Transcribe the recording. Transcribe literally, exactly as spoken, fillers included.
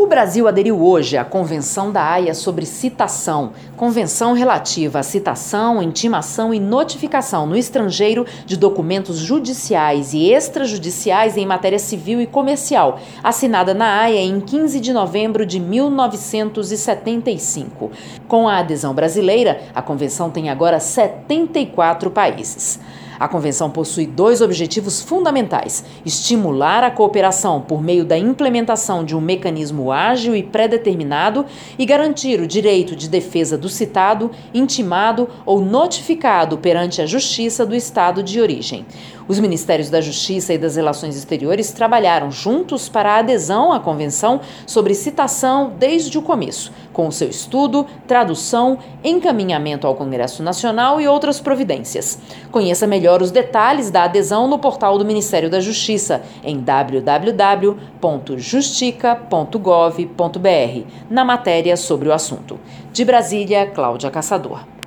O Brasil aderiu hoje à Convenção da Haia sobre Citação, convenção relativa à citação, intimação e notificação no estrangeiro de documentos judiciais e extrajudiciais em matéria civil e comercial, assinada na Haia em quinze de novembro de mil novecentos e setenta e cinco. Com a adesão brasileira, a convenção tem agora setenta e quatro países. A Convenção possui dois objetivos fundamentais: estimular a cooperação por meio da implementação de um mecanismo ágil e pré-determinado e garantir o direito de defesa do citado, intimado ou notificado perante a Justiça do Estado de origem. Os Ministérios da Justiça e das Relações Exteriores trabalharam juntos para a adesão à Convenção sobre citação desde o começo, com o seu estudo, tradução, encaminhamento ao Congresso Nacional e outras providências. Conheça melhor os detalhes da adesão no portal do Ministério da Justiça, em w w w ponto justica ponto gov ponto b r, na matéria sobre o assunto. De Brasília, Cláudia Caçador.